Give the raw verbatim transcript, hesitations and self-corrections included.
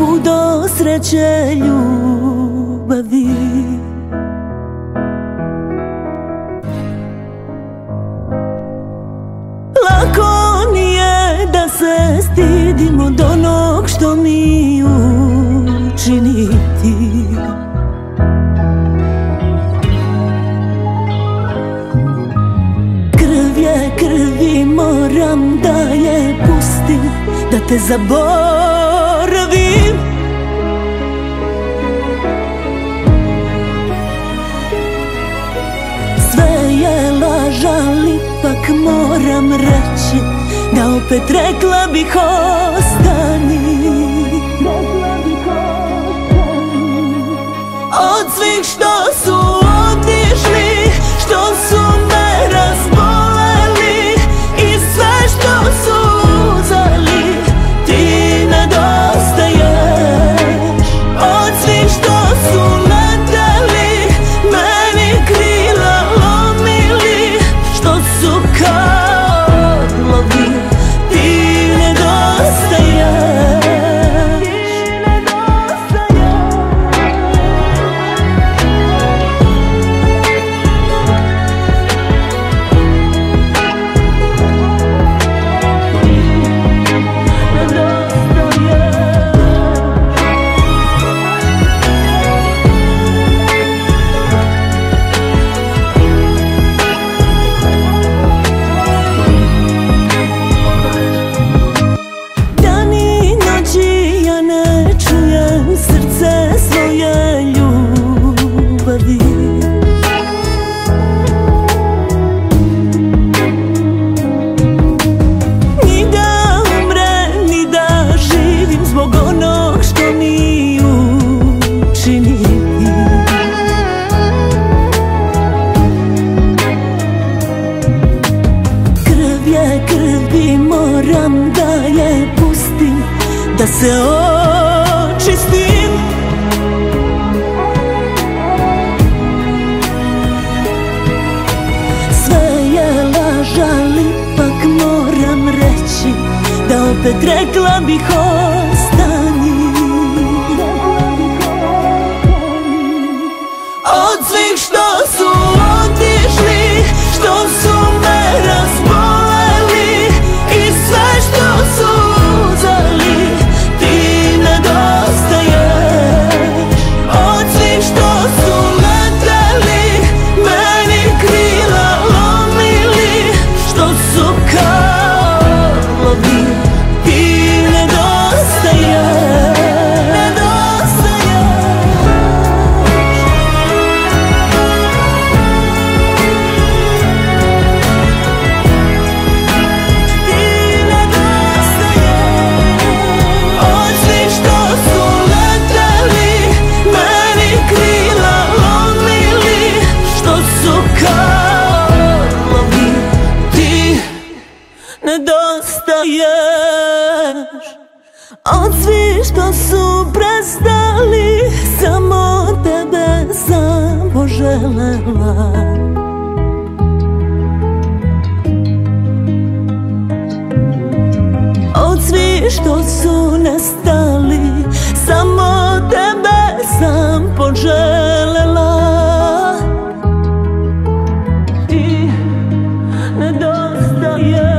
put do sreće ljubavi. Lako nije da se stidim od onog što mi učini ti. Krv je krvi, moram da je pustim, da te zaboravim. Sve je laž, ali ipak moram reći da opet rekla bih ostani. Od svih što su otišli, što su me razboleli i sve što su uzeli, ti nedostaješ. Od svih što su leteli, meni krila lomili, što su kao odlovi, ti nedostaješ. Moram da je pustim, da se očistim. Sve je laž, ali ipak moram reći da opet rekla bih ostani. Od svih što su otišli, što su me razboleli i sve što su uzeli, ti nedostaješ. Od svih što su leteli, meni krila lomili, što su kao odlovi, ti nedostaješ. Nedostaješ. Od svih što su prestali, samo tebe sam poželela. Od svih što su nestali, samo tebe sam poželela. Ti nedostaješ.